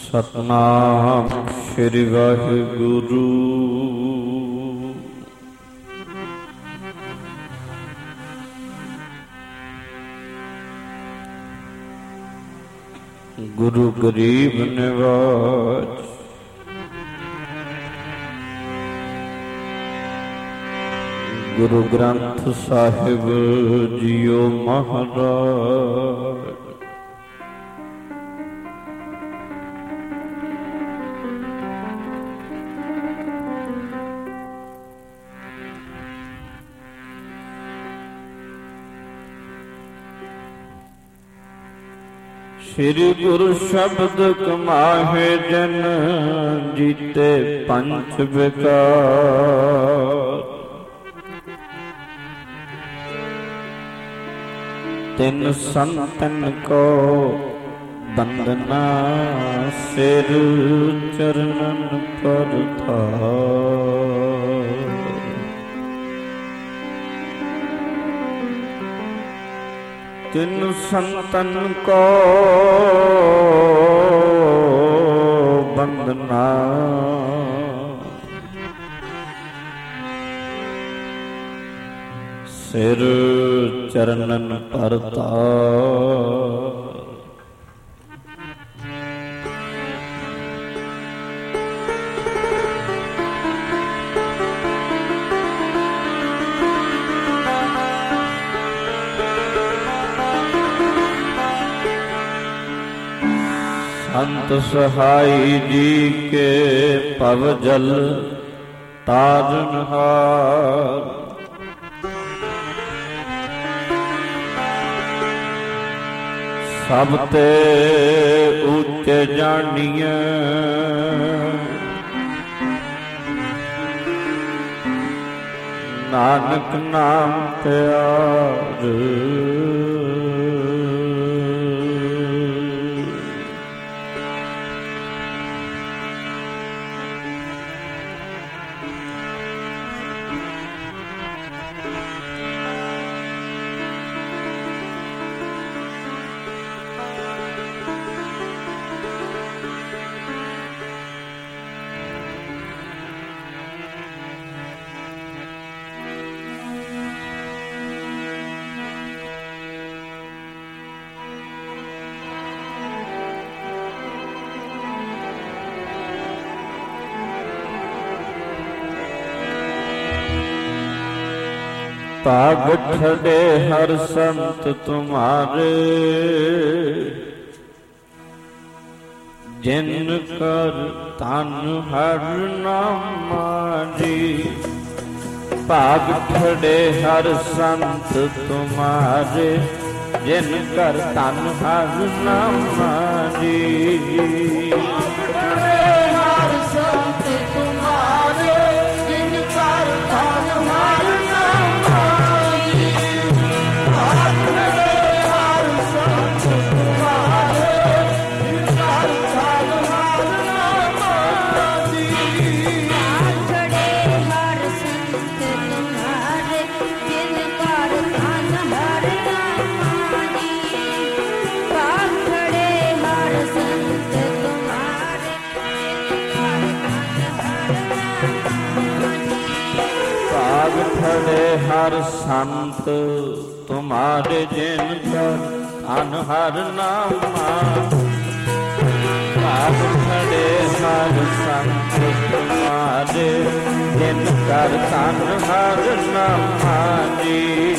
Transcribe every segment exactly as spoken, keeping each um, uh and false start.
ਸਤਨਾਮ ਸ੍ਰੀ ਵਾਹਿਗੁਰੂ। ਗੁਰੂ ਗਰੀਬ ਨਿਵਾਜ ਗੁਰੂ ਗ੍ਰੰਥ ਸਾਹਿਬ ਜੀਓ ਮਹਾਰਾਜ। ਸ੍ਰੀ ਗੁਰੂ ਸ਼ਬਦ ਕਮਾਹੇ ਜਨ ਜੀਤੇ ਪੰਚ ਵਿਕਾਰ। ਤਿੰਨ ਸੰਤਨ ਕੋ ਬੰਦਨਾ ਸਿਰ ਚਰਨਨ ਪਰ ਧਾਰ। ਤਿੰਨ ਸੰਤਨ ਕੋ ਬੰਦਨਾ ਸਿਰ ਚਰਨਨ ਪਰ ਧਾਰ। ਸੰਤ ਸਹਾਈ ਜੀ ਕੇ ਭਵ ਜਲ ਤਾਰਨਹਾਰ। ਸਭ ਤੇ ਉੱਚੇ ਜਾਣੀਐ ਨਾਨਕ ਨਾਮ ਪਿਆਰ। ਭਾਗ ਠੜੇ ਹਰ ਸੰਤ ਤੁਮਾਰੇ ਜਿਨ ਕਰ ਤਨ ਹਰ ਨਾਮਾ ਜੀ। ਭਾਗ ਠੜੇ ਹਰ ਸੰਤ ਤੁਮਾਰੇ ਜਿਨ ਕਰ ਤਨ ਹਰ ਨਾਮਾ ਜੀ। ਖੜੇ ਹਰ ਸੰਤ ਤੁਮਾਰੇ ਜਿਨ ਕਰ ਧਨ ਹਰ ਨਾਮਾ। ਭਾਗ ਖੜੇ ਹਰ ਸੰਤ ਤੁਮਾਰੇ ਜਿਨ ਕਰ ਧਨ ਹਰ ਨਾਮਾ ਜੀ।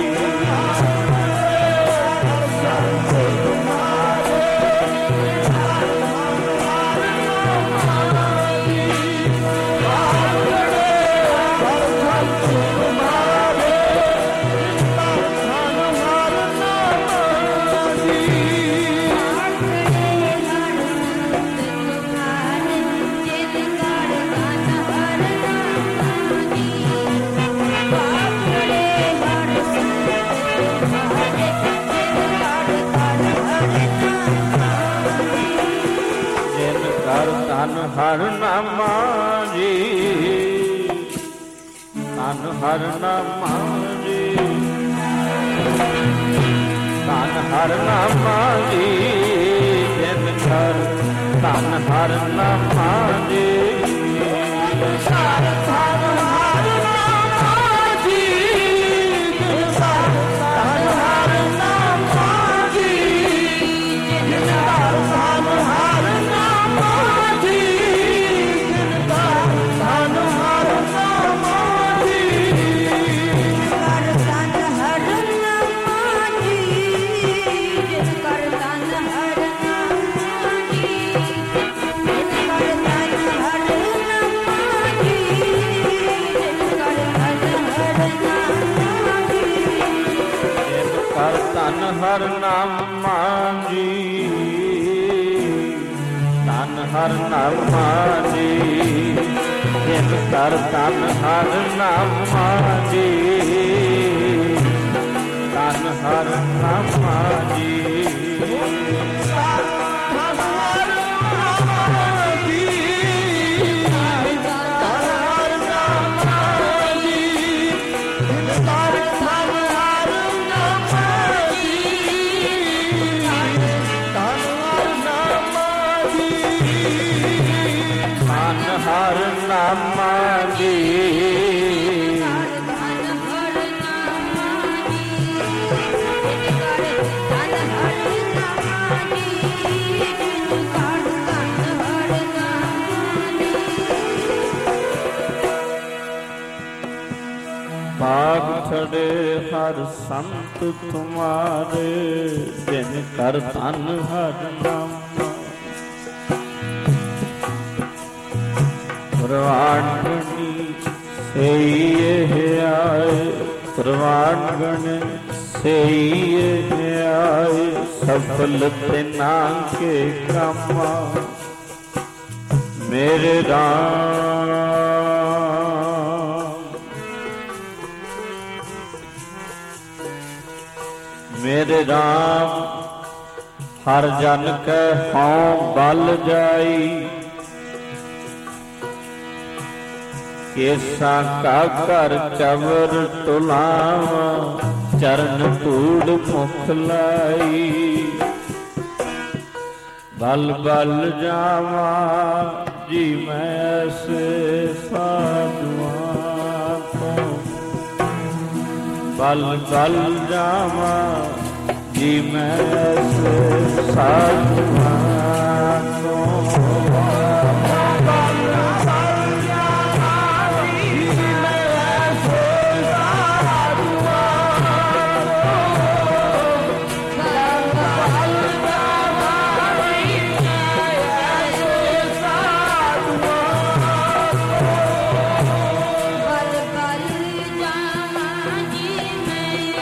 ਧਨ ਹਰ ਨਾਮਾ ਜੀ। ਧਨ ਹਰ ਨਾਮਾ ਜੀ। ਧਨ ਹਰ ਨਾਮਾ ਜੀ। ਜਿਨ ਕਰ ਧਨ ਹਰ ਨਾਮਾ ਜੀ ਜਿਨ ਕਰ ਧਨ ਹਰ ਨਾਮਾ ਜੀ ਜਿਨ ਕਰ ਧਨ ਹਰ ਨਾਮਾ ਜੀ ਜਿਨ ਕਰ ਧਨ ਹਰ ਨਾਮਾ ਜੀ ਜਿਨ ਕਰ ਧਨ ਹਰ ਨਾਮਾ ਜੀ ਕਰ ਧਨ ਹਰ ਨਾਮਾ ਜੀ ਜਿਨ ਕਰ ਧਨ ਹਰ ਨਾਮਾ ਜੀ ਜਿਨ ਕਰ ਧਨ ਹਰ ਨਾਮਾ ਜੀ ਜਿਨ ਕਰ ਧਨ ਹਰ ਨਾਮਾ ਜੀ ਜਿਨ ਕਰ ਧਨ ਹਰ ਨਾਮਾ ਜੀ ਧਨ ਹਰ ਨਾਮਾ ਜੀ ਜਿਨ ਕਰ ਧਨ ਹਰ ਨਾਮਾ ਜੀ ਧਨ ਹਰ ਨਾਮਾ ਜੀ ਧਨ ਹਰ ਨਾਮਾ ਜੀ ਧਨ ਹਰ ਨਾਮਾ ਜੀ ਜਿਨ ਕਰ ਧਨ ਹਰ ਨਾਮਾ ਜੀ ਧਨ ਹਰ ਨਾਮਾ ਜੀ ਧਨ ਹਰ ਨਾਮਾ ਜੀ ਧਨ ਹਰ ਨਾਮਾ ਜੀ ਜਿਨ ਕਰ ਧਨ ਹਰ ਨਾਮਾ ਜੀ ਜਿਨ ਕਰ ਧਨ ਹਰ ਨਾਮਾ ਜੀ ਭਾਗ ਛੜੇ ਹਰ ਸੰਤ ਤੁਮਾਰੇ ਜਿਨ ਕਰ ਧਨ ਹਰ ਨਾਮਾ ਪ੍ਰਵਾਨ ਗਣੀ ਸਈ ਇਹ ਆਏ ਪ੍ਰਵਾਨ ਗਣ ਸਈ ਇਹ ਆਏ ਸਫਲ ਤਿਨਾ ਕੇ ਕਾਮਾ ਮੇਰੇ ਰਾਮ ਮੇਰੇ ਰਾਮ ਹਰ ਜਨ ਕੈ ਹਉ ਬਲ ਜਾਈ ਕੇਸਾ ਕਾ ਘਰ ਚਵਰ ਤੁਲਾਵਾ ਚਰਨ ਧੂੜ ਮੁਖ ਲਾਈ ਬਲ ਬਲ ਜਾਵਾ ਜੀ ਮੈਂ ਐਸੇ ਸਾਧੂਆਂ ਤੋਂ ਬਲ ਬਲ ਜਾਵਾ ਜੀ ਮੈਂ ਐਸੇ ਸਾਧੂਆਂ